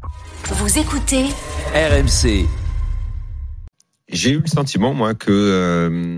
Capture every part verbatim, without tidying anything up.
Vous écoutez R M C. J'ai eu le sentiment, moi, que euh,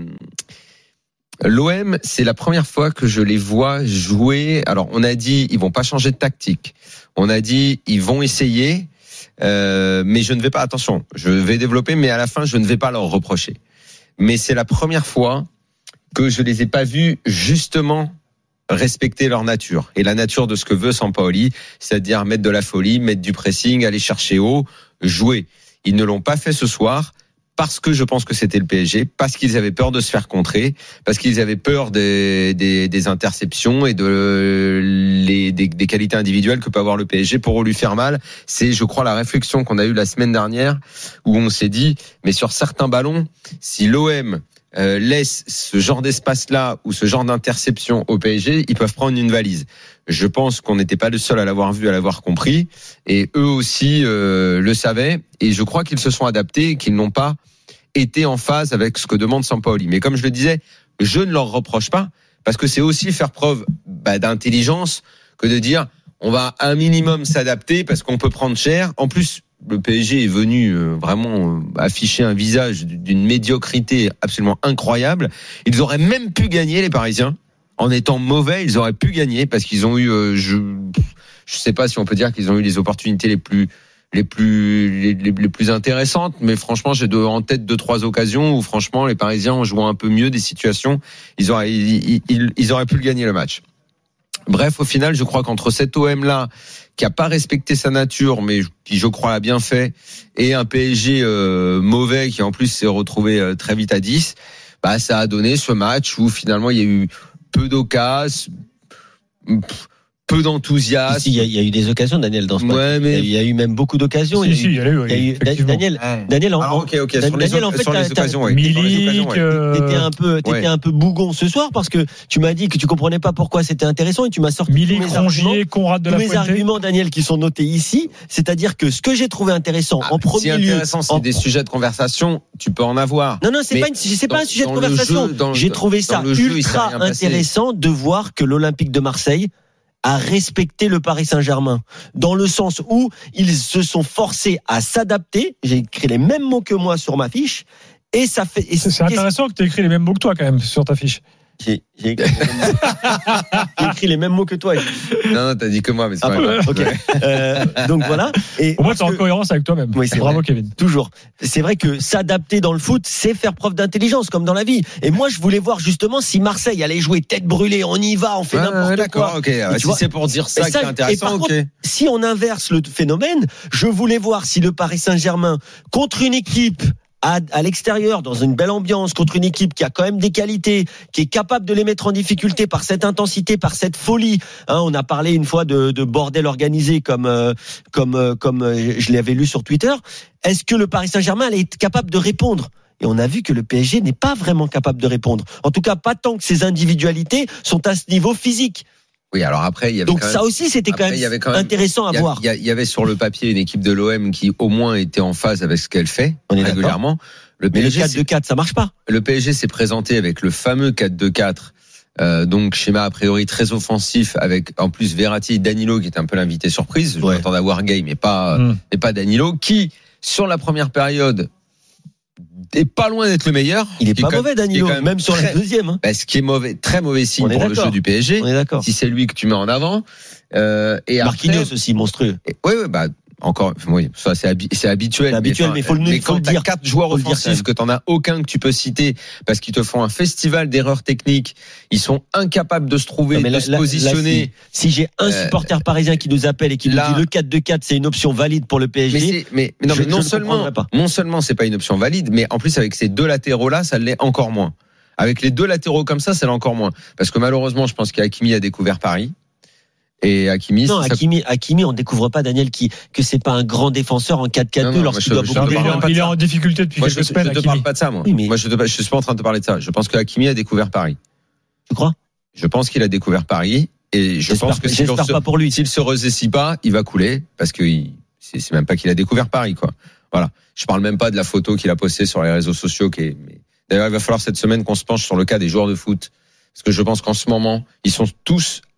l'O M, c'est la première fois que je les vois jouer. Alors, on a dit, ils vont pas changer de tactique. On a dit, ils vont essayer, euh, mais je ne vais pas, attention, je vais développer, mais à la fin, je ne vais pas leur reprocher. Mais c'est la première fois que je les ai pas vus, justement, respecter leur nature et la nature de ce que veut Sampaoli, c'est-à-dire mettre de la folie, mettre du pressing, aller chercher haut, jouer. Ils ne l'ont pas fait ce soir parce que je pense que c'était le P S G, parce qu'ils avaient peur de se faire contrer, parce qu'ils avaient peur des, des, des interceptions et de les, des, des qualités individuelles que peut avoir le P S G pour lui faire mal. C'est, je crois, la réflexion qu'on a eue la semaine dernière où on s'est dit, mais sur certains ballons, si l'O M Euh, laisse ce genre d'espace-là ou ce genre d'interception au P S G, ils peuvent prendre une valise. Je pense qu'on n'était pas le seul à l'avoir vu, à l'avoir compris, et eux aussi euh, le savaient, et je crois qu'ils se sont adaptés et qu'ils n'ont pas été en phase avec ce que demande Sampaoli. Mais comme je le disais, je ne leur reproche pas, parce que c'est aussi faire preuve bah, d'intelligence que de dire on va un minimum s'adapter parce qu'on peut prendre cher. En plus, le P S G est venu vraiment afficher un visage d'une médiocrité absolument incroyable. Ils auraient même pu gagner, les Parisiens, en étant mauvais. Ils auraient pu gagner parce qu'ils ont eu, je, je sais pas si on peut dire qu'ils ont eu les opportunités les plus, les plus, les, les, les plus intéressantes. Mais franchement, j'ai de, en tête deux, trois occasions où franchement les Parisiens ont joué un peu mieux des situations. Ils auraient, ils, ils, ils auraient pu le gagner le match. Bref, au final, je crois qu'entre cet O M-là, qui a pas respecté sa nature, mais qui, je crois, l'a bien fait, et un P S G euh, mauvais, qui en plus s'est retrouvé euh, très vite à dix, bah, ça a donné ce match où finalement il y a eu peu d'occasions, peu d'enthousiasme. Si, il y, y a eu des occasions, Daniel, dans ce match. Ouais, mais... Il y a eu même beaucoup d'occasions. Si, il y a si, eu, il y a eu, oui, il y a eu Daniel, ouais. Daniel, en, Alors, ok, ok, Dan, sur les, Daniel, en fait, sur les occasions, ouais. Milik, ouais. euh... t'étais un peu, t'étais ouais. un peu bougon ce soir parce que tu m'as dit que tu comprenais pas pourquoi c'était intéressant et tu m'as sorti Milik, tous mes Rongier, arguments, Conrad de tous la mes Fuente. arguments, Daniel, qui sont notés ici. C'est-à-dire que ce que j'ai trouvé intéressant, Ah, en premier si lieu, intéressant, c'est en... des sujets de conversation, tu peux en avoir. Non, non, c'est mais pas, une, c'est pas dans, un sujet de dans conversation. Jeu, dans, j'ai trouvé ça jeu, ultra intéressant de voir que l'Olympique de Marseille à respecter le Paris Saint-Germain, dans le sens où ils se sont forcés à s'adapter. J'ai écrit les mêmes mots que moi sur ma fiche, et ça fait. Et c'est, c'est intéressant que tu aies écrit les mêmes mots que toi quand même sur ta fiche. J'ai, j'ai, écrit, j'ai écrit les mêmes mots que toi. Non, non, t'as dit que moi, mais c'est ah, pas grave. Okay. Euh, donc voilà. Et au moins, tu es en cohérence avec toi-même. Oui, c'est bravo, vrai. Kevin. Toujours. C'est vrai que s'adapter dans le foot, c'est faire preuve d'intelligence, comme dans la vie. Et moi, je voulais voir justement si Marseille allait jouer tête brûlée, on y va, on fait ouais, n'importe ouais, d'accord, quoi. ok. Si vois, c'est pour dire ça, ça qui est intéressant, ok. Contre, si on inverse le phénomène, je voulais voir si le Paris Saint-Germain, contre une équipe À, à l'extérieur, dans une belle ambiance, contre une équipe qui a quand même des qualités, qui est capable de les mettre en difficulté par cette intensité, par cette folie. Hein, on a parlé une fois de, de bordel organisé, comme euh, comme euh, comme euh, je l'avais lu sur Twitter. Est-ce que le Paris Saint-Germain allait être capable de répondre ? Et on a vu que le P S G n'est pas vraiment capable de répondre. En tout cas, pas tant que ses individualités sont à ce niveau physique. Oui, alors après, il y avait donc quand ça même, aussi c'était quand après, même, quand même intéressant à il y a, voir. Il y avait sur le papier une équipe de l'O M qui au moins était en phase avec ce qu'elle fait on est régulièrement. Le Mais P S G, le quatre deux quatre, ça marche pas. Le P S G s'est présenté avec le fameux quatre deux quatre, euh, donc schéma a priori très offensif avec en plus Verratti et Danilo qui est un peu l'invité surprise. Je ouais. m'attendais à voir Gay, mais pas, mmh. mais pas Danilo qui sur la première période est pas loin d'être le meilleur. Il est pas comme, mauvais, Danilo, même, même sur très, la deuxième. Hein. Bah, ce qui est mauvais, très mauvais signe pour d'accord. le jeu du P S G. On est d'accord. Si c'est lui que tu mets en avant. Euh, et Marquinhos après, aussi, monstrueux. Oui, oui, bah, encore, oui, ça c'est, habi- c'est habituel. C'est habituel, mais il faut le, mais faut quand le t'as dire. quatre joueurs faut offensifs, que t'en as aucun que tu peux citer, parce qu'ils te font un festival d'erreurs techniques, ils sont incapables de se trouver, non, de là, se là, positionner. Là, si, si j'ai un euh, supporter parisien qui nous appelle et qui là, nous dit le quatre deux quatre, c'est une option valide pour le P S G. Mais, mais, mais non, je, mais non je seulement, non seulement c'est pas une option valide, mais en plus avec ces deux latéraux là, ça l'est encore moins. Avec les deux latéraux comme ça, ça l'est encore moins. Parce que malheureusement, je pense qu'Hakimi a découvert Paris. Et Hakimi, non, ça... Hakimi, Hakimi, on découvre pas, Daniel, qui, que c'est pas un grand défenseur en quatre quatre deux lorsqu'il doit beaucoup. Il est, il est en difficulté depuis moi, quelques je, semaines. Je te Hakimi. parle pas de ça, moi. Oui, mais... Moi, je, te, je suis pas en train de te parler de ça. Je pense que Hakimi a découvert Paris. Tu crois? Je pense qu'il a découvert Paris. Et je j'espère, pense que s'il j'espère se, pas pour lui. s'il se ressaisit pas, il va couler. Parce que il, c'est, c'est même pas qu'il a découvert Paris, quoi. Voilà. Je parle même pas de la photo qu'il a postée sur les réseaux sociaux. Qui est, mais... D'ailleurs, il va falloir cette semaine qu'on se penche sur le cas des joueurs de foot. Parce que je pense qu'en ce moment, ils sont tous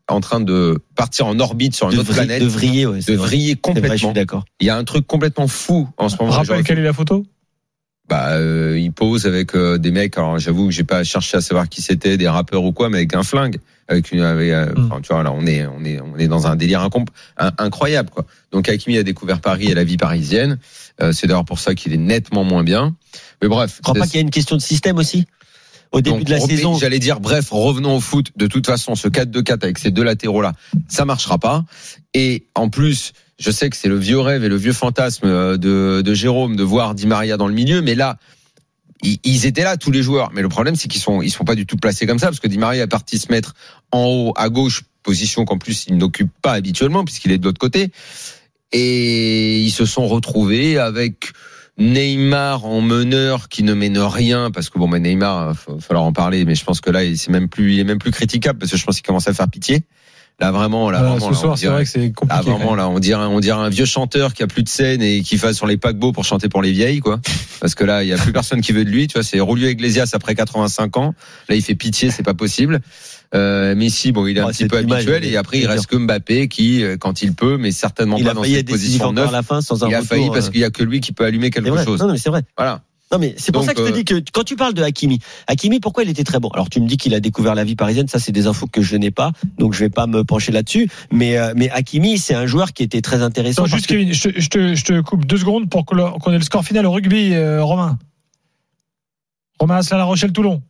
en train de partir en orbite sur une de autre vriller, planète, de vriller, ouais, de vriller complètement. Vrai, je suis d'accord. Il y a un truc complètement fou en ce moment. Rappelle quelle est la photo? Bah, euh, il pose avec euh, des mecs. Alors, j'avoue que j'ai pas cherché à savoir qui c'était, des rappeurs ou quoi, mais avec un flingue, avec une, avec, euh, mm. enfin, tu vois, là, on est, on est, on est dans un délire incomp- un, incroyable, quoi. Donc, Hakimi a découvert Paris et la vie parisienne. Euh, c'est d'ailleurs pour ça qu'il est nettement moins bien. Mais bref. Je crois pas qu'il y a une question de système aussi. Au début donc, de la saison. J'allais dire, bref, revenons au foot. De toute façon, ce quatre deux quatre avec ces deux latéraux-là, ça marchera pas. Et en plus, je sais que c'est le vieux rêve et le vieux fantasme de, de Jérôme de voir Di Maria dans le milieu, mais là, ils, ils étaient là, tous les joueurs. Mais le problème, c'est qu'ils sont, ils sont pas du tout placés comme ça, parce que Di Maria est parti se mettre en haut, à gauche, position qu'en plus, il n'occupe pas habituellement, puisqu'il est de l'autre côté. Et ils se sont retrouvés avec Neymar en meneur qui ne mène rien, parce que bon, mais Neymar, il va falloir en parler, mais je pense que là, il est même plus, il est même plus critiquable, parce que je pense qu'il commence à faire pitié. Là, vraiment, là, voilà, vraiment, ce là, soir, dirait, c'est vrai que c'est compliqué. Là, vraiment, là, on dirait, on dirait un vieux chanteur qui a plus de scène et qui va sur les paquebots pour chanter pour les vieilles, quoi. Parce que là, il y a plus personne qui veut de lui, tu vois, c'est Julio Iglesias après quatre-vingt-cinq ans. Là, il fait pitié, c'est pas possible. Euh, Messi, bon, il est un oh, petit peu habituel, et après, il reste que Mbappé qui, quand il peut, mais certainement il pas dans cette position neuve. À la fin, sans un il a retour, failli parce euh... qu'il y a que lui qui peut allumer quelque chose. Non, mais c'est vrai. Voilà. Non, mais c'est pour Donc, ça que je te dis que quand tu parles de Hakimi, Hakimi, pourquoi il était très bon? Alors, tu me dis qu'il a découvert la vie parisienne. Ça, c'est des infos que je n'ai pas. Donc, je vais pas me pencher là-dessus. Mais, euh, mais Hakimi, c'est un joueur qui était très intéressant. Non, juste, que... Kevin, je te, je, te, je te coupe deux secondes pour qu'on ait le score final au rugby, euh, Romain. Romain Asselin, La Rochelle-Toulon.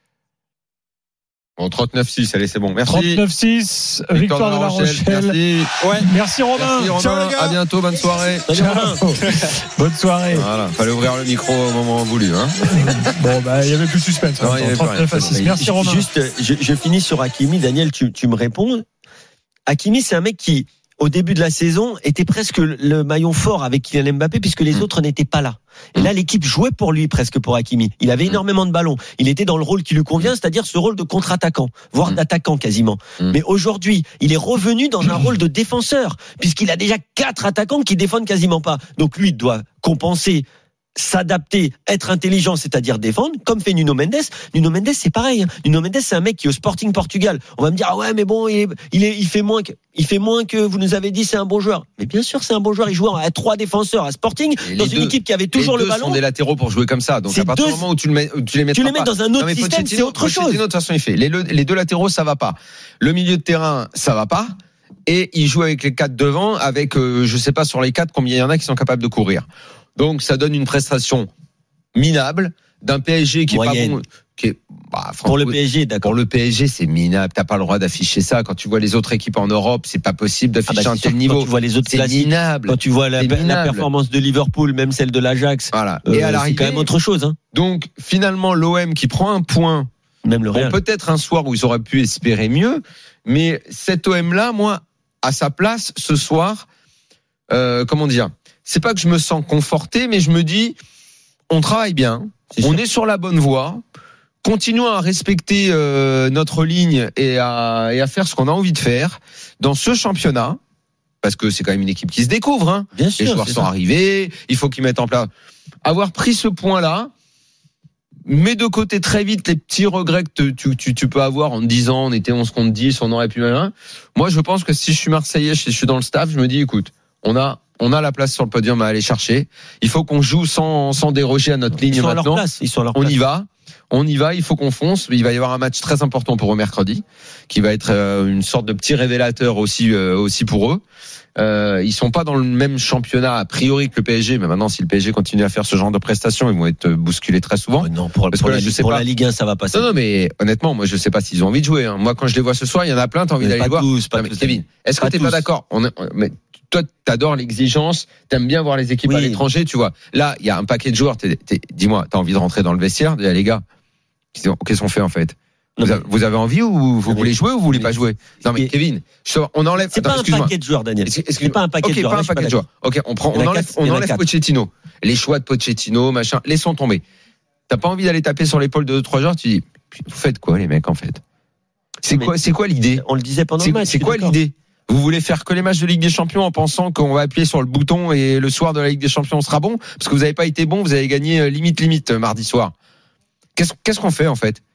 Bon, trente-neuf six, allez, c'est bon. Merci. trente-neuf six, victoire, victoire de La Rochelle. Rochelle. Merci. Ouais. Merci Romain. Merci Romain. Ciao, les gars. À bientôt, bonne soirée. Ciao. Bonne soirée. Voilà, fallait ouvrir le micro au moment voulu, hein. Bon, bah, il y avait plus de suspense. Non, il y avait trente-neuf à six. Merci Romain. Juste, je, je finis sur Hakimi. Daniel, tu, tu me réponds. Hakimi, c'est un mec qui, au début de la saison, était presque le maillon fort avec Kylian Mbappé, puisque les autres n'étaient pas là. Et là, l'équipe jouait pour lui presque pour Hakimi. Il avait énormément de ballons. Il était dans le rôle qui lui convient, c'est-à-dire ce rôle de contre-attaquant, voire d'attaquant quasiment. Mais aujourd'hui, il est revenu dans un rôle de défenseur, puisqu'il a déjà quatre attaquants qui défendent quasiment pas. Donc lui, il doit compenser, s'adapter, être intelligent, c'est-à-dire défendre, comme fait Nuno Mendes. Nuno Mendes, c'est pareil. Hein. Nuno Mendes, c'est un mec qui est au Sporting Portugal. On va me dire, ah ouais, mais bon, il, est, il, est, il fait moins que, il fait moins que vous nous avez dit, c'est un bon joueur. Mais bien sûr, c'est un bon joueur. Il joue à trois défenseurs à Sporting, et dans une deux, équipe qui avait toujours le ballon. Les deux sont des latéraux pour jouer comme ça. Donc c'est à partir deux, du moment où tu, le mets, où tu les mets, tu les mets dans un autre non, système, c'est autre chose. De toute façon, il fait. Les, les deux latéraux, ça va pas. Le milieu de terrain, ça va pas. Et il joue avec les quatre devant, avec, euh, je sais pas sur les quatre combien il y en a qui sont capables de courir. Donc ça donne une prestation minable d'un P S G qui Moyenne. est pas bon, qui est bah, pour le P S G, d'accord. Pour le P S G, c'est minable. T'as pas le droit d'afficher ça. Quand tu vois les autres équipes en Europe, c'est pas possible d'afficher ah bah, un tel niveau. Quand tu vois les autres c'est minable. Quand tu vois la, la performance de Liverpool, même celle de l'Ajax, voilà. Euh, et à l'arrivée, c'est quand même autre chose. Hein. Donc finalement, l'O M qui prend un point, même le Real. Bon, peut-être un soir où ils auraient pu espérer mieux, mais cet O M là, moi, à sa place ce soir, euh, comment dire, c'est pas que je me sens conforté, mais je me dis, on travaille bien. C'est on sûr. Est sur la bonne voie. Continuons à respecter euh, notre ligne et à, et à faire ce qu'on a envie de faire dans ce championnat, parce que c'est quand même une équipe qui se découvre. Hein. Bien sûr, les joueurs sont ça. arrivés, il faut qu'ils mettent en place. Avoir pris ce point-là, mets de côté très vite les petits regrets que tu, tu, tu peux avoir en te disant on était onze contre dix, on aurait pu malin. Moi, je pense que si je suis Marseillais, si je suis dans le staff, je me dis écoute, on a On a la place sur le podium à aller chercher. Il faut qu'on joue sans, sans déroger à notre ligne Ils sont maintenant. À leur place. Ils sont à leur on place. y va. On y va. Il faut qu'on fonce. Il va y avoir un match très important pour eux mercredi, qui va être une sorte de petit révélateur aussi, euh, aussi pour eux. Euh, ils sont pas dans le même championnat a priori que le P S G, mais maintenant si le P S G continue à faire ce genre de prestations, ils vont être bousculés très souvent. Oh non, pour, pour, là, la, je sais pour pas. la Ligue un, ça va passer. Non, non, mais honnêtement, moi je sais pas s'ils ont envie de jouer. Hein. Moi, quand je les vois ce soir, il y en a plein. T'as envie mais d'aller les voir. Tous, pas non, mais tous, Kevin, est-ce que t'es tous. pas d'accord? On, on, mais toi, t'adores l'exigence, t'aimes bien voir les équipes oui. à l'étranger, tu vois. Là, il y a un paquet de joueurs. T'es, t'es, dis-moi, t'as envie de rentrer dans le vestiaire? Dis, les gars, qu'est-ce qu'on fait en fait? Vous avez, vous avez envie ou vous voulez jouer ou vous voulez pas jouer? Non mais Kevin, on enlève. C'est attends, pas un paquet de joueurs, Daniel. C'est pas un paquet okay, de joueurs. Pas un paquet de joueurs. Ok, on prend, on enlève, quatre, on enlève Pochettino. Les choix de Pochettino, machin, laissons tomber. T'as pas envie d'aller taper sur l'épaule de deux trois joueurs? Tu dis, vous faites quoi les mecs en fait? C'est quoi, c'est quoi l'idée? On le disait pendant le match. C'est quoi l'idée? Vous voulez faire que les matchs de Ligue des Champions en pensant qu'on va appuyer sur le bouton et le soir de la Ligue des Champions on sera bon? Parce que vous avez pas été bon, vous avez gagné limite limite mardi soir. Qu'est-ce, qu'est-ce qu'on fait en fait?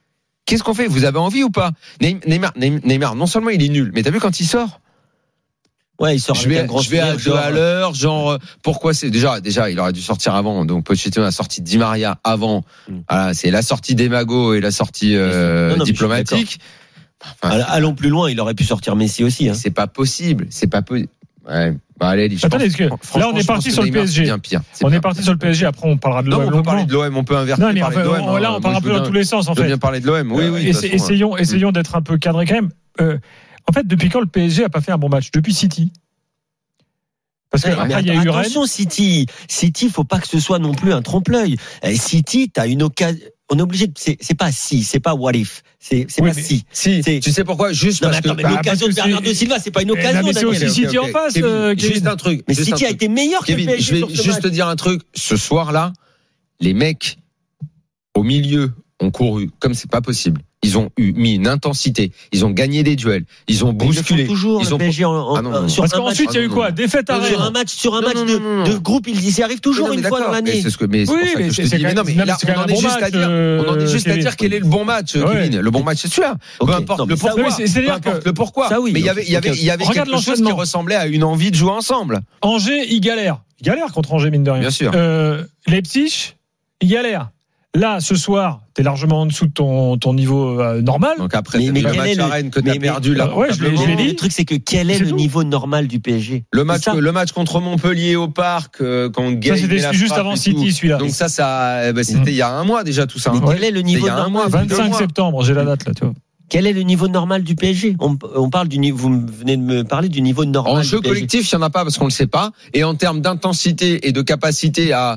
Qu'est-ce qu'on fait? Vous avez envie ou pas? Neymar, Neymar, non seulement il est nul, mais t'as vu quand il sort? Ouais, il sort je vais, avec un grand je vais à sourire, deux à l'heure, genre, pourquoi c'est, déjà, déjà, il aurait dû sortir avant. Donc, Pochettino a sorti Di Maria avant. Mm. Voilà, c'est la sortie d'Emago et la sortie, euh, non, non, diplomatique. Enfin, allons plus loin, il aurait pu sortir Messi aussi, hein. C'est pas possible, c'est pas possible. Ouais. Bah allez, je Attendez, pense, que là on est parti sur le P S G. Bien pire, on bien est parti sur le P S G. Après, on parlera de l'O M. Non, on peut parler de l'O M, on peut inverser. Non, mais parler enfin, de l'O M. On, là, on parle un peu dans tous les sens, en fait. Je veux bien parler de l'O M. Oui, oui. Essa- façon, essayons, ouais. essayons d'être un peu cadrés quand même. Euh, en fait, depuis quand le P S G a pas fait un bon match? Depuis City. Parce que ouais, après, il y a eu attention, Rennes. City. City, faut pas que ce soit non plus un trompe-l'œil. City, t'as une occasion. On est obligé de, c'est, c'est pas si, c'est pas what if. C'est, c'est oui, pas si. Si. C'est, tu sais pourquoi? Juste non, parce attends, que. Mais l'occasion de Bernardo Silva, c'est pas une occasion. Mais c'est aussi City en face. Euh, juste un truc. Mais City a été meilleur que le P S G. Je vais juste te dire un truc. Ce soir-là, les mecs, au milieu, ont couru comme c'est pas possible. Ils ont eu mis une intensité, ils ont gagné des duels, ils ont bousculé. Ils toujours ils le ont P S G en, en, ah non, non, sur parce qu'ensuite il y a eu quoi? Défaite à Rennes. Sur un match, sur un match non, non, non, non. De, de groupe, ils y arrivent toujours non, une fois dans l'année. Mais c'est ce que, mais c'est oui, mais c'est, c'est, mais non, mais là, on en est juste à dire, on en est juste à dire quel est le bon match, Kevin. Le bon match, c'est celui-là. Peu importe le pourquoi. Peu importe le pourquoi. Mais il y avait, il y avait, il y avait quelque chose qui ressemblait à une envie de jouer ensemble. Angers, il galère. Il galère contre Angers, mine de rien. Bien sûr. Leipzig, il galère. Là, ce soir, t'es largement en dessous de ton, ton niveau euh, normal. Donc après, mais, mais le match à Rennes que t'as perdu là. Ouais, je l'ai, je l'ai dit. Le truc, c'est que quel est, est le tout. niveau normal du P S G? Le match, le match contre Montpellier au Parc, euh, quand on gagne. Ça, c'était juste avant City, celui-là. Donc ça, ça, bah, c'était mmh. il y a un mois déjà tout ça. Mais quel est le niveau normal? vingt-cinq septembre, j'ai la date là, tu vois. Quel est le niveau normal du P S G? on, on parle du niveau, vous venez de me parler du niveau normal. En jeu collectif, il n'y en a pas parce qu'on ne le sait pas. Et en termes d'intensité et de capacité à,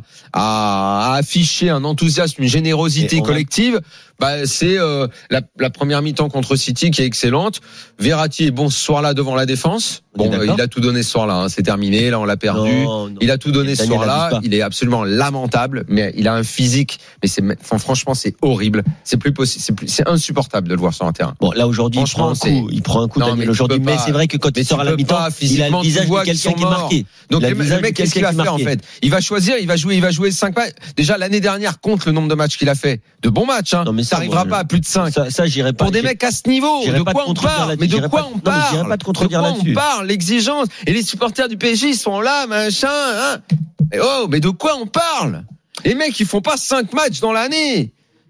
à, à afficher un enthousiasme, une générosité collective, bah, c'est euh, la, la première mi-temps contre City qui est excellente. Verratti est bon ce soir-là devant la défense. Bon, euh, il a tout donné ce soir-là. Hein. C'est terminé. Là, on l'a perdu. Non, non. Il a tout donné ce soir-là. Il est absolument lamentable, mais il a un physique. Mais c'est, enfin, franchement, c'est horrible. C'est plus possible. C'est, plus, c'est insupportable de le voir sur un terrain. Bon, là aujourd'hui, il prend un coup. Il prend un coup. Non, Daniel, mais aujourd'hui, mais c'est vrai que quand il sort à la mi-temps, il a le visage de quelqu'un qui est marqué. Donc le mec, qu'est-ce qu'il va faire en fait? Il va choisir. Il va jouer. Il va jouer cinq matchs. Déjà l'année dernière, compte le nombre de matchs qu'il a fait. De bons matchs. Hein. Ça n'arrivera pas à plus de cinq. Ça, ça j'irai pas. Pour des mecs à ce niveau, de quoi on parle? Mais de quoi on parle? J'irai pas te contredire là-dessus. De quoi on parle? L'exigence. Et les supporters du P S G, ils sont là, machin. Hein. Et oh, mais de quoi on parle? Les mecs, ils font pas cinq matchs dans l'année.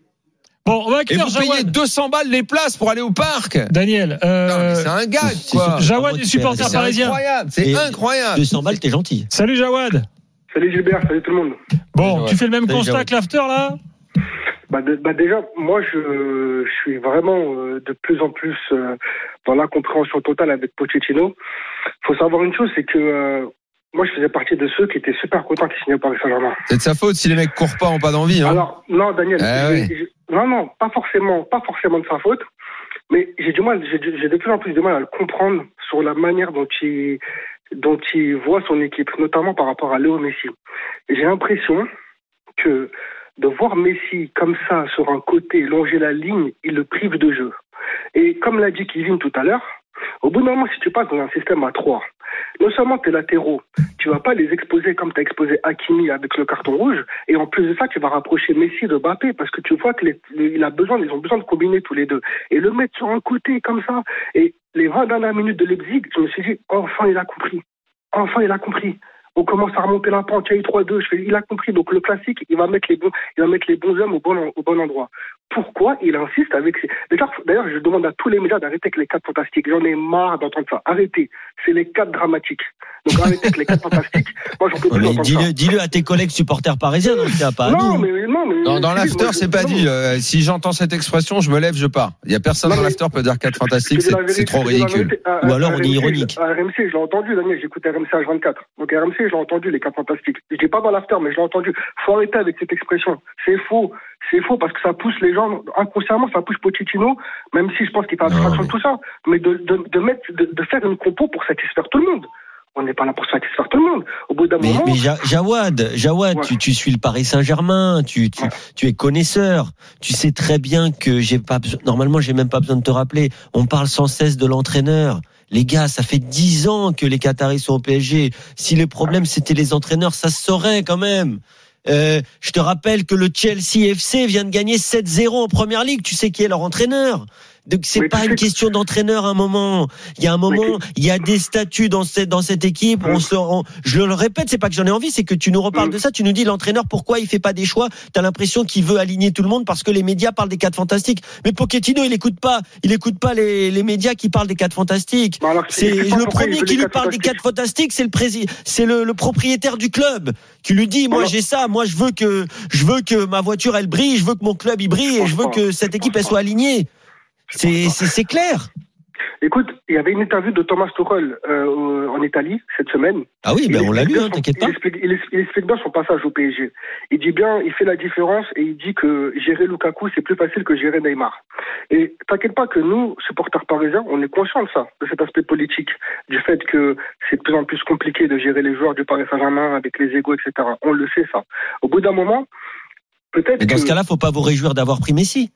Bon, on va accueillir Jawad. Et vous payez deux cents balles les places pour aller au parc. Daniel, euh... non, mais c'est un gag, quoi. Jawad est supporter parisien. C'est incroyable. C'est et incroyable. deux cents balles, t'es gentil. Salut Jawad. Salut Gilbert, salut tout le monde. Bon, salut, tu fais le même salut, constat Jawad. que l'after, là? Bah, de, bah déjà, moi je, je suis vraiment euh, de plus en plus euh, dans l'incompréhension totale avec Pochettino. Faut savoir une chose, c'est que euh, moi je faisais partie de ceux qui étaient super contents qu'il signait au Paris Saint-Germain. C'est de sa faute si les mecs courent pas, ont pas d'envie. Hein. Alors non, Daniel, ah, j'ai, oui. j'ai, non non, pas forcément, pas forcément de sa faute, mais j'ai du mal, j'ai, j'ai de plus en plus de mal à le comprendre sur la manière dont il dont il voit son équipe, notamment par rapport à Léo Messi. Et j'ai l'impression que de voir Messi comme ça, sur un côté, longer la ligne, il le prive de jeu. Et comme l'a dit Kevin tout à l'heure, au bout d'un moment, si tu passes dans un système à trois, non seulement tes latéraux, tu vas pas les exposer comme tu as exposé Hakimi avec le carton rouge, et en plus de ça, tu vas rapprocher Messi de Mbappé, parce que tu vois qu'il a besoin, ils ont besoin de combiner tous les deux. Et le mettre sur un côté comme ça, et les vingt dernières minutes de Leipzig, je me suis dit, enfin il a compris. Enfin il a compris. On commence à remonter la pente, il y a eu trois deux, je fais, il a compris, donc le classique, il va mettre les bons, il va mettre les bons hommes au bon, au bon endroit. Pourquoi il insiste avec ces... D'ailleurs, d'ailleurs, je demande à tous les médias d'arrêter avec les quatre fantastiques. J'en ai marre d'entendre ça. Arrêtez. C'est les quatre dramatiques. Donc arrêtez avec les quatre fantastiques. Moi, j'en peux plus d'entendre dis-le, ça. Dis-le à tes collègues supporters parisiens, non, c'est pas à non, nous. Mais, non, mais non, dans l'after, moi, c'est pas non. dit. Euh, si j'entends cette expression, je me lève, je pars. Il y a personne non, dans l'after peut dire quatre fantastiques, c'est, vérité, c'est trop ridicule. À, Ou alors à on est ironique. À R M C, je l'ai entendu, Daniel, j'écoute R M C H vingt-quatre. Donc R M C, je l'ai entendu, les quatre fantastiques. Je dis pas dans l'after, mais je l'ai entendu. Faut arrêter avec cette expression. C'est faux. C'est faux parce que ça pousse les gens, inconsciemment, ça pousse Pochettino, même si je pense qu'il fait abstraction de tout ça, mais de, de, de mettre, de, de faire une compo pour satisfaire tout le monde. On n'est pas là pour satisfaire tout le monde. Au bout d'un mais, moment. Mais Jawad, Jawad, ouais. tu, tu suis le Paris Saint-Germain, tu, tu, ouais. tu es connaisseur. Tu sais très bien que j'ai pas besoin, normalement, j'ai même pas besoin de te rappeler. On parle sans cesse de l'entraîneur. Les gars, ça fait dix ans que les Qataris sont au P S G. Si le problème c'était les entraîneurs, ça se saurait quand même. Euh, je te rappelle que le Chelsea F C vient de gagner sept zéro en Première Ligue. Tu sais qui est leur entraîneur. Donc c'est mais pas une question d'entraîneur à un moment. Il y a un moment, il y a des statuts dans cette dans cette équipe. On se, on, je le répète, c'est pas que j'en ai envie, c'est que tu nous reparles de ça. Tu nous dis l'entraîneur pourquoi il fait pas des choix. T'as l'impression qu'il veut aligner tout le monde parce que les médias parlent des quatre fantastiques. Mais Pochettino, il écoute pas, il écoute pas les les médias qui parlent des quatre fantastiques. Bah alors, c'est le premier qui lui parle des quatre fantastiques, c'est le président, c'est le, le propriétaire du club qui lui dit moi alors, j'ai ça, moi je veux que je veux que ma voiture elle brille, je veux que mon club il brille et je veux que cette équipe elle soit alignée. C'est, c'est, c'est clair. Écoute, il y avait une interview de Thomas Tuchel euh, en Italie cette semaine. Ah oui, ben on l'a lu, hein, t'inquiète pas. Il explique, il, explique, il explique bien son passage au P S G. Il dit bien, il fait la différence et il dit que gérer Lukaku, c'est plus facile que gérer Neymar. Et t'inquiète pas que nous, supporters parisiens, on est conscients de ça, de cet aspect politique, du fait que c'est de plus en plus compliqué de gérer les joueurs du Paris Saint-Germain avec les égos, et cetera. On le sait, ça. Au bout d'un moment, peut-être Mais dans que... ce cas-là, faut pas vous réjouir d'avoir pris Messi.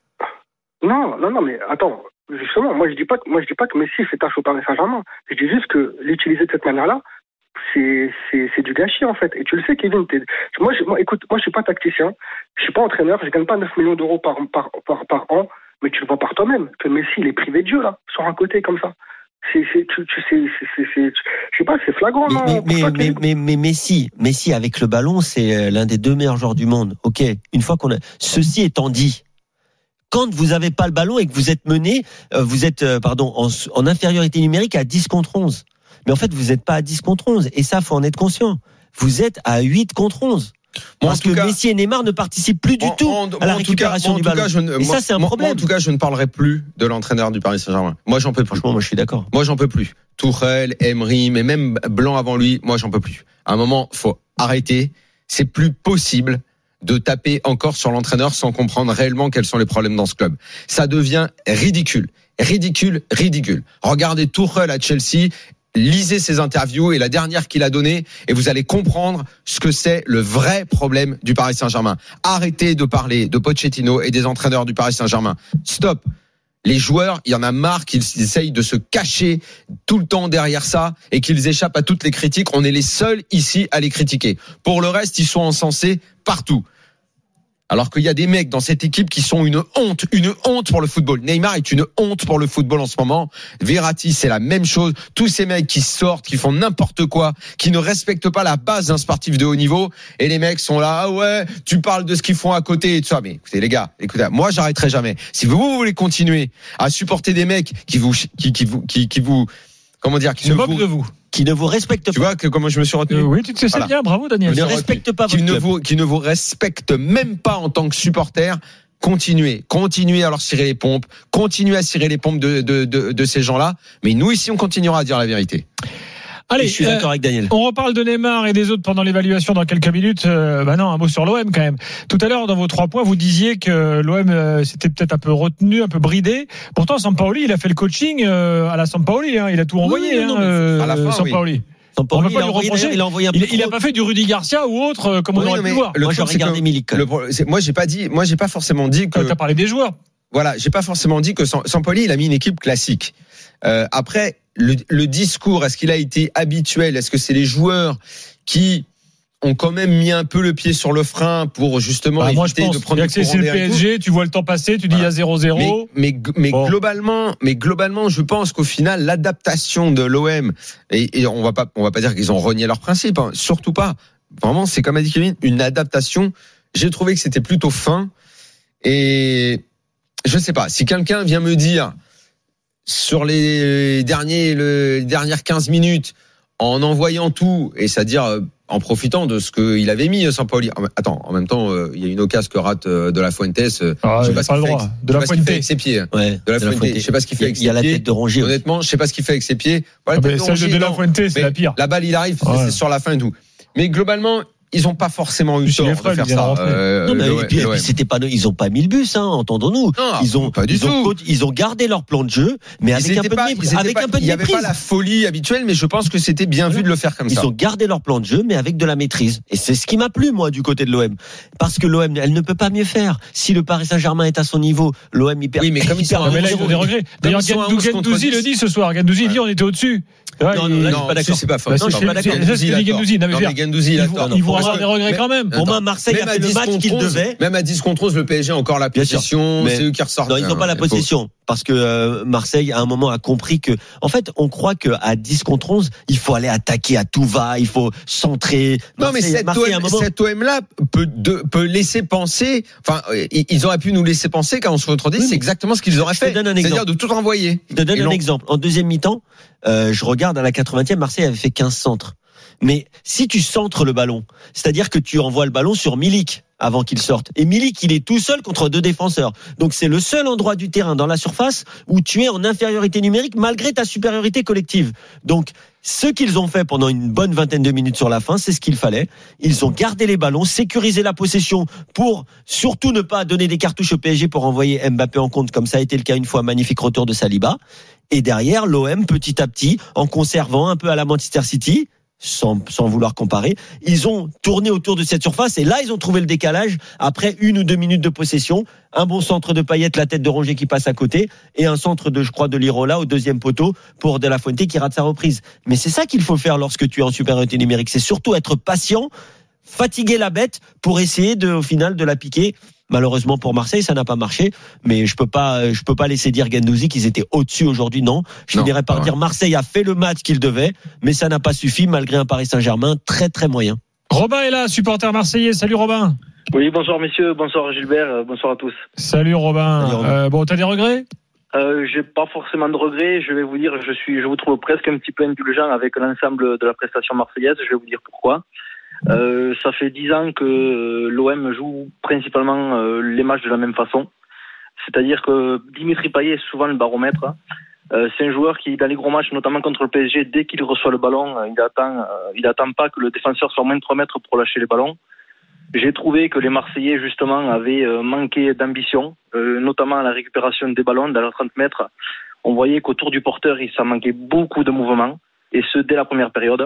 Non, non, non, mais attends, justement, moi je dis pas que, moi je dis pas que Messi fait tâche au Paris Saint-Germain. Je dis juste que l'utiliser de cette manière-là, c'est, c'est, c'est du gâchis en fait. Et tu le sais, Kevin. T'es... Moi, je, moi, écoute, moi je suis pas tacticien, je suis pas entraîneur, je gagne pas neuf millions d'euros par, par, par, par an, mais tu le vois par toi-même que Messi il est privé de jeu là, sur un côté comme ça. C'est, c'est, tu, tu sais, c'est, c'est, c'est, je sais pas, c'est flagrant. Mais, non, mais, mais, toi, mais, mais, mais Messi, Messi avec le ballon, c'est l'un des deux meilleurs joueurs du monde. Ok, une fois qu'on a, ceci étant dit. Quand vous n'avez pas le ballon et que vous êtes mené, vous êtes pardon en, en infériorité numérique à dix contre onze. Mais en fait, vous n'êtes pas à dix contre onze. Et ça, faut en être conscient. Vous êtes à huit contre onze. Moi, parce que cas, Messi et Neymar ne participent plus du en, tout en, à la récupération du ballon. Cas, ne, et moi, ça, c'est un moi, problème. Moi, en tout cas, je ne parlerai plus de l'entraîneur du Paris Saint-Germain. Moi, j'en peux plus. Franchement, moi, je suis d'accord. Moi, j'en peux plus. Tuchel, Emery, mais même Blanc avant lui, moi, j'en peux plus. À un moment, faut arrêter. C'est plus possible de taper encore sur l'entraîneur sans comprendre réellement quels sont les problèmes dans ce club. Ça devient ridicule. Ridicule, ridicule. Regardez Tuchel à Chelsea, lisez ses interviews et la dernière qu'il a donnée et vous allez comprendre ce que c'est le vrai problème du Paris Saint-Germain. Arrêtez de parler de Pochettino et des entraîneurs du Paris Saint-Germain. Stop. Les joueurs, il y en a marre qu'ils essayent de se cacher tout le temps derrière ça et qu'ils échappent à toutes les critiques. On est les seuls ici à les critiquer. Pour le reste, ils sont encensés partout. Alors qu'il y a des mecs dans cette équipe qui sont une honte, une honte pour le football. Neymar est une honte pour le football en ce moment. Verratti, c'est la même chose. Tous ces mecs qui sortent, qui font n'importe quoi, qui ne respectent pas la base d'un sportif de haut niveau. Et les mecs sont là, ah ouais, tu parles de ce qu'ils font à côté et tout ça. Mais écoutez, les gars, écoutez, moi, j'arrêterai jamais. Si vous, vous voulez continuer à supporter des mecs qui vous, qui, qui vous, qui, qui vous, comment dire, qui se moquent de vous. Qui ne vous respecte pas. Tu vois que comment je me suis retenu. Euh, oui, tu te sais voilà. bien, bravo Daniel. Qui ne respecte pas votre qui ne club. vous, qui ne vous respecte même pas en tant que supporter. Continuez, continuez à leur cirer les pompes, continuez à cirer les pompes de, de, de, de ces gens-là. Mais nous ici, on continuera à dire la vérité. Allez, je suis d'accord euh, avec Daniel. On reparle de Neymar et des autres pendant l'évaluation dans quelques minutes. Euh, bah non, un mot sur l'O M quand même. Tout à l'heure, dans vos trois points, vous disiez que l'O M euh, s'était peut-être un peu retenu, un peu bridé. Pourtant, Sampaoli, il a fait le coaching euh, à la Sampaoli. Hein, il a tout envoyé. Oui, non, hein, euh, à la fin, Sampaoli. Oui. On peut pas lui reprocher. Il a envoyé un peu il, il a pas fait du Rudy Garcia ou autre euh, comme oui, on aurait pu le voir. Le moi, j'ai regardé Milik. Moi, j'ai pas dit. Moi, j'ai pas forcément dit que. T'as parlé des joueurs. Voilà, j'ai pas forcément dit que Sampaoli, il a mis une équipe classique. Euh, après, le, le discours, est-ce qu'il a été habituel? Est-ce que c'est les joueurs qui ont quand même mis un peu le pied sur le frein pour justement bah, éviter moi, je pense, de prendre c'est, c'est le P S G, tu vois le temps passer, tu dis il voilà. y a zéro zéro. Mais, mais, mais bon. globalement, mais globalement, je pense qu'au final, l'adaptation de l'O M et, et on va pas, on va pas dire qu'ils ont renié leurs principes, hein, surtout pas. Vraiment, c'est comme a dit Kevin, une adaptation. J'ai trouvé que c'était plutôt fin et je sais pas si quelqu'un vient me dire sur les derniers, les dernières quinze minutes, en envoyant tout, et c'est-à-dire en profitant de ce qu'il avait mis Sampaoli. Attends, en même temps, il y a une occasion que rate De La Fuentes. Ah, je sais pas ce qu'il fait avec, de la Fuente. avec ses pieds. Ouais, de La Fuente. Je sais pas ce qu'il fait avec ses pieds. Il y a la tête de Rongier. Honnêtement, je sais pas ce qu'il fait avec ses pieds. Voilà, ah, celle de De La Fuente, c'est la pire. La balle, il arrive, ouais. c'est sur la fin et tout. Mais globalement, ils ont pas forcément eu tort de frères, faire ça. Euh, non, mais et puis, et puis c'était pas, ils ont pas mis le bus, hein, entendons-nous. Non, ils ont, pas du ils tout. ont, ils ont gardé leur plan de jeu, mais avec un peu pas, de méprise. Avec pas, un peu de il y avait méprise. pas la folie habituelle, mais je pense que c'était bien vu de le faire comme ils ça. Ils ont gardé leur plan de jeu, mais avec de la maîtrise. Et c'est ce qui m'a plu, moi, du côté de l'O M. Parce que l'O M, elle ne peut pas mieux faire. Si le Paris Saint-Germain est à son niveau, l'O M, il perd. Oui, mais comme ils sont mais là, ils ont des regrets. D'ailleurs, Gendouzi le dit ce soir. Gendouzi dit on était au-dessus. Non, non, là, je suis pas d'accord. C'est pas fort. Non, je suis pas d'accord. Ça, c'est Gendouzi. Non, mais Gendouzi, il a tort. Il vous avoir des regrets quand même. Pour moi, Marseille a fait le match qu'il devait. Même à dix contre onze, le P S G a encore la possession. C'est eux qui ressortent. Non, ils n'ont pas la possession. Parce que euh, Marseille, à un moment, a compris que, en fait, on croit qu'à dix contre onze, il faut aller attaquer à tout va, il faut centrer. Non, mais cette O M, moment... cette O M-là peut, de, peut laisser penser, enfin, ils auraient pu nous laisser penser quand on se retrouve, oui, c'est exactement ce qu'ils auraient fait. C'est-à-dire de tout renvoyer. Je te donne un exemple. En deuxième mi-temps, euh, je regarde à la quatre-vingtième, Marseille avait fait quinze centres. Mais si tu centres le ballon, c'est-à-dire que tu envoies le ballon sur Milik avant qu'il sorte. Et Milik, il est tout seul contre deux défenseurs. Donc c'est le seul endroit du terrain dans la surface où tu es en infériorité numérique malgré ta supériorité collective. Donc ce qu'ils ont fait pendant une bonne vingtaine de minutes sur la fin, c'est ce qu'il fallait. Ils ont gardé les ballons, sécurisé la possession pour surtout ne pas donner des cartouches au P S G pour envoyer Mbappé en compte, comme ça a été le cas une fois, magnifique retour de Saliba. Et derrière, l'O M, petit à petit, en conservant un peu à la Manchester City, Sans, sans vouloir comparer, ils ont tourné autour de cette surface et là ils ont trouvé le décalage après une ou deux minutes de possession, un bon centre de Payet, la tête de Rongier qui passe à côté et un centre de je crois de Lirola au deuxième poteau pour De La Fuente qui rate sa reprise. Mais c'est ça qu'il faut faire lorsque tu es en supériorité numérique, c'est surtout être patient, fatiguer la bête pour essayer de au final de la piquer. Malheureusement pour Marseille, ça n'a pas marché, mais je peux pas, je peux pas laisser dire Guendouzi qu'ils étaient au-dessus aujourd'hui. Non, je non, finirais par ouais. dire Marseille a fait le match qu'il devait, mais ça n'a pas suffi malgré un Paris Saint-Germain très très moyen. Robin est là, supporter marseillais. Salut Robin. Oui, bonsoir messieurs, bonsoir Gilbert, bonsoir à tous. Salut Robin. Salut, Robin. Euh, bon, t'as des regrets? Euh, j'ai pas forcément de regrets. Je vais vous dire, je suis, je vous trouve presque un petit peu indulgent avec l'ensemble de la prestation marseillaise. Je vais vous dire pourquoi. Euh, ça fait dix ans que l'O M joue principalement euh, les matchs de la même façon. C'est-à-dire que Dimitri Payet est souvent le baromètre. Euh, c'est un joueur qui, dans les gros matchs, notamment contre le P S G, dès qu'il reçoit le ballon, il attend, euh, il attend pas que le défenseur soit moins de trois mètres pour lâcher les ballons. J'ai trouvé que les Marseillais, justement, avaient euh, manqué d'ambition, euh, notamment à la récupération des ballons dans les trente mètres. On voyait qu'autour du porteur, il s'en manquait beaucoup de mouvements, et ce, dès la première période.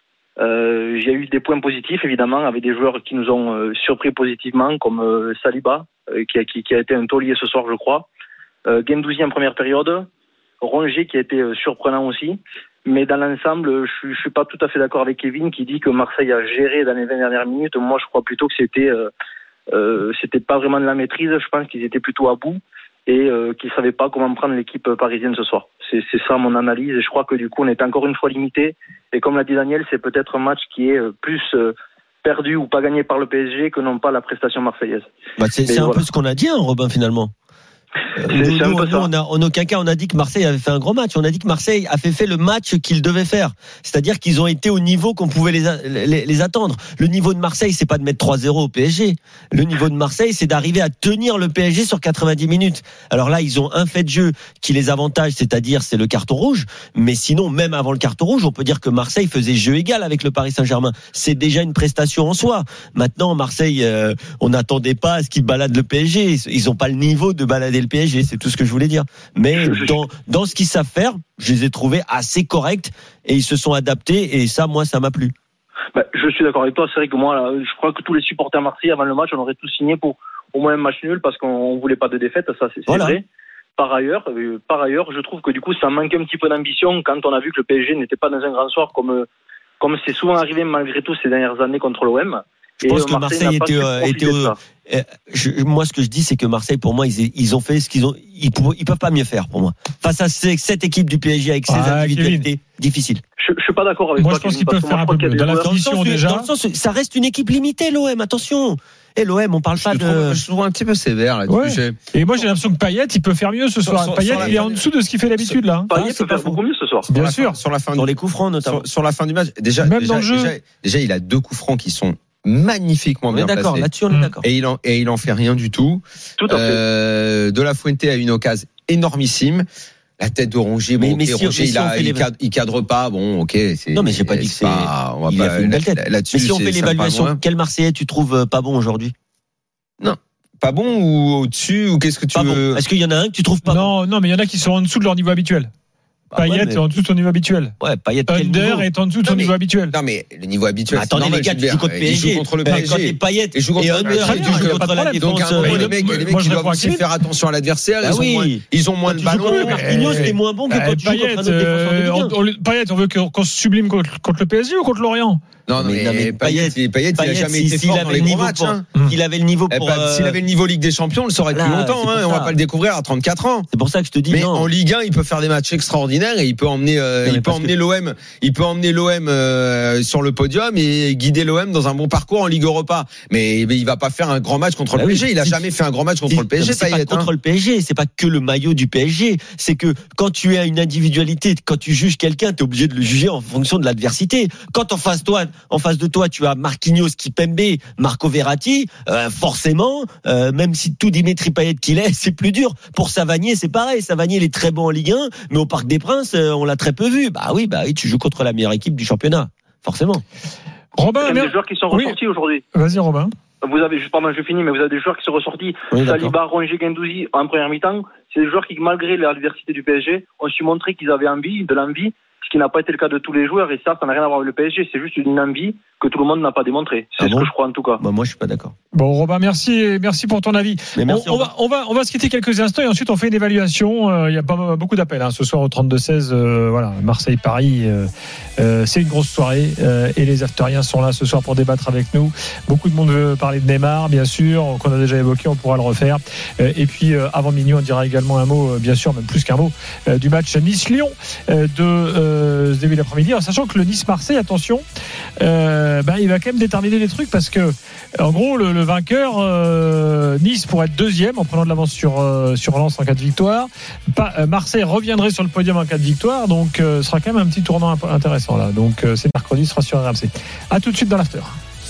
Euh, il y a eu des points positifs évidemment avec des joueurs qui nous ont euh, surpris positivement comme euh, Saliba euh, qui, a, qui, qui a été un taulier ce soir je crois, euh, Guendouzi en première période, Rongier qui a été euh, surprenant aussi, mais dans l'ensemble je, je suis pas tout à fait d'accord avec Kevin qui dit que Marseille a géré dans les vingt dernières minutes. Moi je crois plutôt que c'était euh, euh, c'était pas vraiment de la maîtrise. Je pense qu'ils étaient plutôt à bout et euh, qu'ils savaient pas comment prendre l'équipe parisienne ce soir. C'est, c'est ça mon analyse et je crois que du coup on est encore une fois limité et comme l'a dit Daniel, c'est peut-être un match qui est plus euh, perdu ou pas gagné par le P S G que non pas la prestation marseillaise. Bah c'est, c'est un peu ce qu'on a dit hein, Robin finalement. C'est, nous, c'est nous, nous on a, en aucun cas on a dit que Marseille avait fait un gros match. On a dit que Marseille avait fait le match qu'il devait faire. C'est-à-dire qu'ils ont été au niveau qu'on pouvait les, les, les attendre. Le niveau de Marseille, c'est pas de mettre trois zéro au P S G. Le niveau de Marseille, c'est d'arriver à tenir le P S G sur quatre-vingt-dix minutes. Alors là, ils ont un fait de jeu qui les avantage, c'est-à-dire c'est le carton rouge. Mais sinon, même avant le carton rouge, on peut dire que Marseille faisait jeu égal avec le Paris Saint-Germain. C'est déjà une prestation en soi. Maintenant, Marseille, euh, on n'attendait pas à ce qu'ils baladent le P S G. Ils ont pas le niveau de balader le P S G. C'est tout ce que je voulais dire. Mais dans, dans ce qu'ils savent faire, je les ai trouvés assez corrects et ils se sont adaptés et ça, moi, ça m'a plu. Bah, je suis d'accord avec toi. C'est vrai que moi, là, je crois que tous les supporters marseillais avant le match, on aurait tous signé pour au moins un match nul parce qu'on voulait pas de défaite. Ça, c'est, c'est voilà. vrai. Par ailleurs, euh, par ailleurs, je trouve que du coup, ça manque un petit peu d'ambition quand on a vu que le P S G n'était pas dans un grand soir comme comme c'est souvent arrivé malgré tout ces dernières années contre l'O M. Je pense que Marseille, Marseille était, euh, était euh, euh, je, moi, ce que je dis, c'est que Marseille, pour moi, ils, ils ont fait ce qu'ils ont. Ils, ils peuvent pas mieux faire, pour moi. Face à ces, cette équipe du P S G avec ses ah, individualités difficiles. Je, je suis pas d'accord avec moi, toi. Moi, je pense qu'ils peuvent faire un peu mieux. Dans la finition déjà. Dans le sens, ça reste une équipe limitée, l'O M. Attention. Et l'O M, on parle pas je de. Trouve, je trouve un petit peu sévère là-dessus. Ouais. J'ai... Et moi, j'ai l'impression que Payet, il peut faire mieux ce soir. Sur, Payet, sur il est en dessous de ce qu'il fait d'habitude là. Hein. Payet peut faire beaucoup mieux ce soir. Bien sur sûr. Fin, sur la fin. Sur du... les coups francs notamment. Sur, sur la fin du match, déjà. Même déjà, dans le jeu. Déjà, déjà, il a deux coups francs qui sont magnifiquement bien placés. D'accord, là-dessus on est d'accord. Et il en et il en fait rien du tout. Tout à fait. Euh, De La Fuente a une occasion énormissime. La tête de Rongier, bon, mais, mais okay, si, Rongier, mais si il, a, il, cadre, il cadre pas, bon, ok. C'est, non, mais j'ai pas dit que c'est. Pas, on va il pas, a fait une belle tête. Là-dessus, mais si on fait l'évaluation, quel Marseillais tu trouves pas bon aujourd'hui? Non. Pas bon ou au-dessus ou qu'est-ce que tu pas veux? Bon. Est-ce qu'il y en a un que tu trouves pas non, bon? Non, mais il y en a qui sont en dessous de leur niveau habituel. Bah ouais, Payet mais- est en dessous de son niveau habituel. Ouais, Payet, quel Under niveau est en dessous de son Non, mais- niveau habituel. Non, mais le niveau habituel. Bah, c'est attendez, normal, les gars, tu Gilbert. joues contre Il P S G. joue contre le Ben, P S Quand G. t'es Payet Et joue contre et le Under, P S G, tu du joues coup, contre la pas de défense. Donc, à un moment, Mais les le- mecs, les mecs, moi, je ils doivent réponds à aussi Kevin. faire attention à l'adversaire. Bah Ils ont oui. moins, ils ont moins Quand de tu joues ballons. contre Marquinhos, Eh, t'es moins bon que Eh, quand tu joues contre Payet, un autre défenseur de euh, Ligue un. on, on, Payet, on veut que- qu'on se sublime contre, contre le P S G ou contre Lorient? Non, non, Mais- non, mais mais Payet, Payet, Payet, il a Payet, jamais si- été s'il fort dans avait les le gros niveau matchs. pour- hein. S'il avait le niveau Eh pour. ben, euh, S'il avait le niveau Ligue des Champions, on le saurait depuis voilà, longtemps. c'est hein, pour On va ça. pas le découvrir à trente-quatre ans. C'est pour ça que je te dis Mais non. en Ligue un, il peut faire des matchs extraordinaires et il peut emmener, euh, Non, mais il peut parce emmener l'O M, il peut emmener l'O M euh, sur le podium et guider l'O M dans un bon parcours en Ligue Europa. Mais, mais il va pas faire un grand match contre Bah le oui, P S G. Il a si- jamais fait un grand match contre Si- le P S G. non, mais c'est Payet, pas contre hein. le P S G, c'est pas que le maillot du P S G. C'est que quand tu as une individualité, quand tu juges quelqu'un, t'es obligé de le juger en fonction de l'adversité. Quand en face toi, en face de toi, tu as Marquinhos, Kipembe, Marco Verratti, euh, forcément, euh, même si tout Dimitri Payet qu'il est, c'est plus dur. Pour Savanier, c'est pareil. Savanier, il est très bon en Ligue un, mais au Parc des Princes, euh, on l'a très peu vu. Bah oui, bah oui, tu joues contre la meilleure équipe du championnat, forcément. Robin, Il y a mer- des joueurs qui sont Oui. ressortis aujourd'hui. vas-y Robin. Vous avez, juste, pardon, je finis, mais vous avez des joueurs qui sont ressortis. Oui, d'accord. Saliba, Rongier, Guendouzi en première mi-temps. C'est des joueurs qui, malgré l'adversité du P S G, ont su montrer qu'ils avaient envie, de l'envie, ce qui n'a pas été le cas de tous les joueurs. Et ça, ça n'a rien à voir avec le P S G. C'est juste une envie que tout le monde n'a pas démontré. C'est Ah ce bon que je crois en tout cas. Bah moi, je suis pas d'accord. Bon Robin, merci, merci pour ton avis. Mais merci, on, on Robin. va, on va, on va se quitter quelques instants et ensuite on fait une évaluation. Euh, Il y a pas beaucoup d'appels hein, ce soir au trente-deux seize. Euh, voilà, Marseille-Paris, euh, euh, c'est une grosse soirée euh, et les Afteriens sont là ce soir pour débattre avec nous. Beaucoup de monde veut parler de Neymar, bien sûr, qu'on a déjà évoqué, on pourra le refaire. Euh, et puis euh, avant minuit, on dira également un mot, euh, bien sûr, même plus qu'un mot, euh, du match Nice-Lyon euh, de euh, ce début d'après-midi. En sachant que le Nice-Marseille, attention, euh, ben, il va quand même déterminer les trucs parce que en gros le, le vainqueur euh, Nice pourrait être deuxième en prenant de l'avance sur euh, sur Lens en cas de victoire. Pas, euh, Marseille reviendrait sur le podium en cas de victoire, donc euh, ce sera quand même un petit tournant imp- intéressant là. Donc euh, c'est mercredi, ce sera sur R M C. À tout de suite dans l'after.